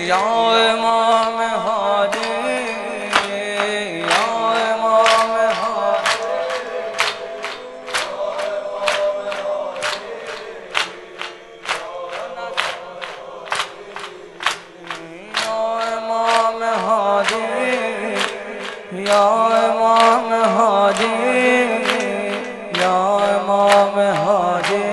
یا امام هادی یا امام هادی یا امام هادی یا امام هادی یا امام هادی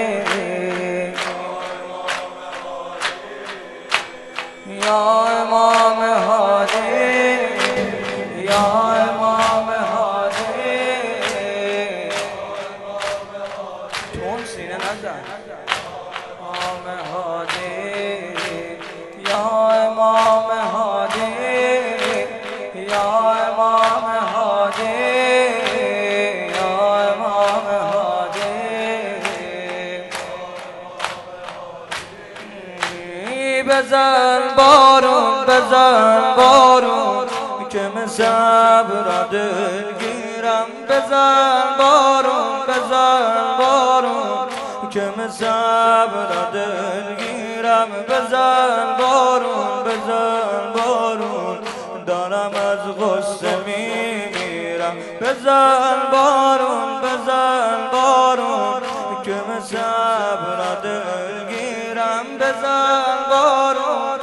یا امام هادی یا امام هادی تون سینه نزن امام هادی یا امام هادی یا امام هادی یا امام هادی بزن بارون که من صبر دلگیرم بزن بارون که من صبر دلگیرم بزن بارون دارم از غصه میمیرم بزن بارون که من صبر دلگیرم بزن بارون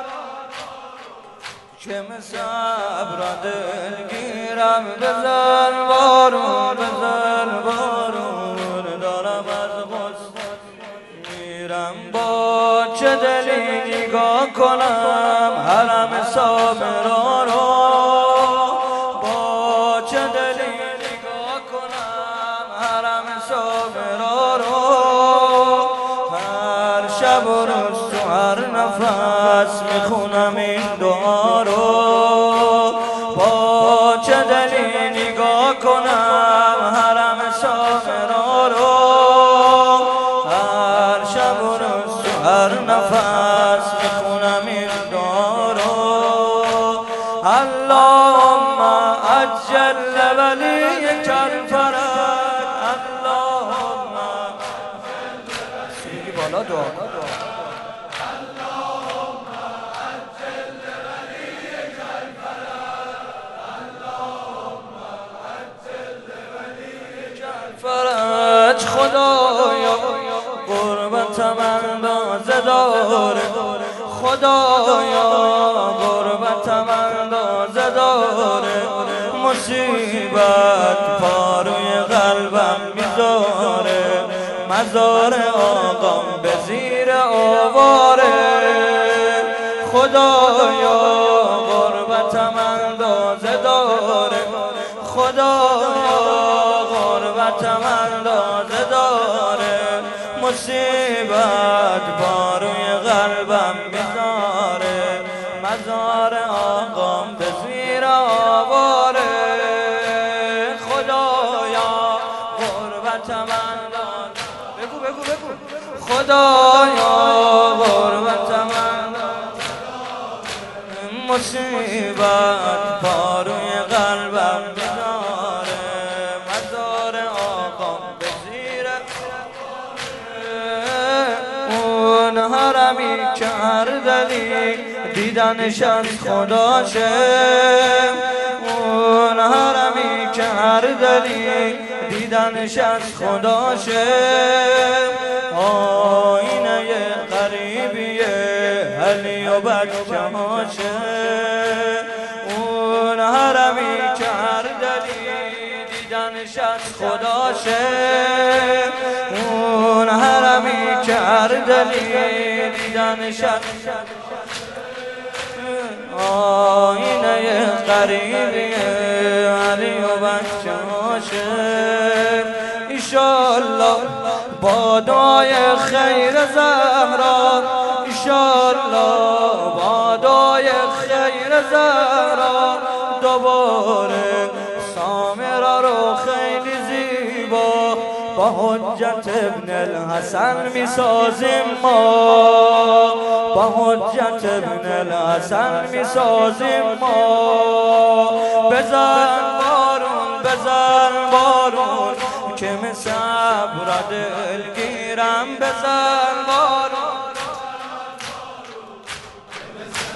که من صبر دلگیرم بزن بارون دارم از غصه میرم با چه دلی نگاه کنم حرم صابرا رو با چه دلی نگاه کنم حرم صابرا رو هر شب و روز تو هر نفس میخونم این دعا رو با چه دلی نگاه کنم حرم صابرا رو هر شب و روز تو هر نفس میخونم این دعا رو اللهم عجل ولیک الفرج اللهم سیگی بالا دعا فرج خدایا غربتم اندازه داره خدایا غربتم اندازه داره مصیبت پاروی قلبم میذاره مزار آقام به زیر آواره خدایا غربتم اندازه داره خدایا غربتم اندازه داره مصیبت باروی قلبم میذاره مزار آقام به زیر آواره خدایا غربتم اندازه بگو خدایا غربتم اندازه مصیبت باروی قلبم میذاره مزار آقام به زیر اون حرمی که هر دلی دیدنش از خداشه اون حرمی که هر دلی دیدنش از خداشه آینه قریبیه علی و بچه هاشه اون حرمی که هر دلی دیدنش از خداشه اون حرمی که هر دلی دیدنش از آینه قریبیه علی و بچه هاشه ایشالله با دعای خیر زهرا ایشالله با دعای خیر زهرا دوباره سامرا رو خیلی زیبا با حجت ابن الحسن میسازیم ما با حجت ابن الحسن میسازیم ما بزن بارون که من صبر دلگیرم بزن بارون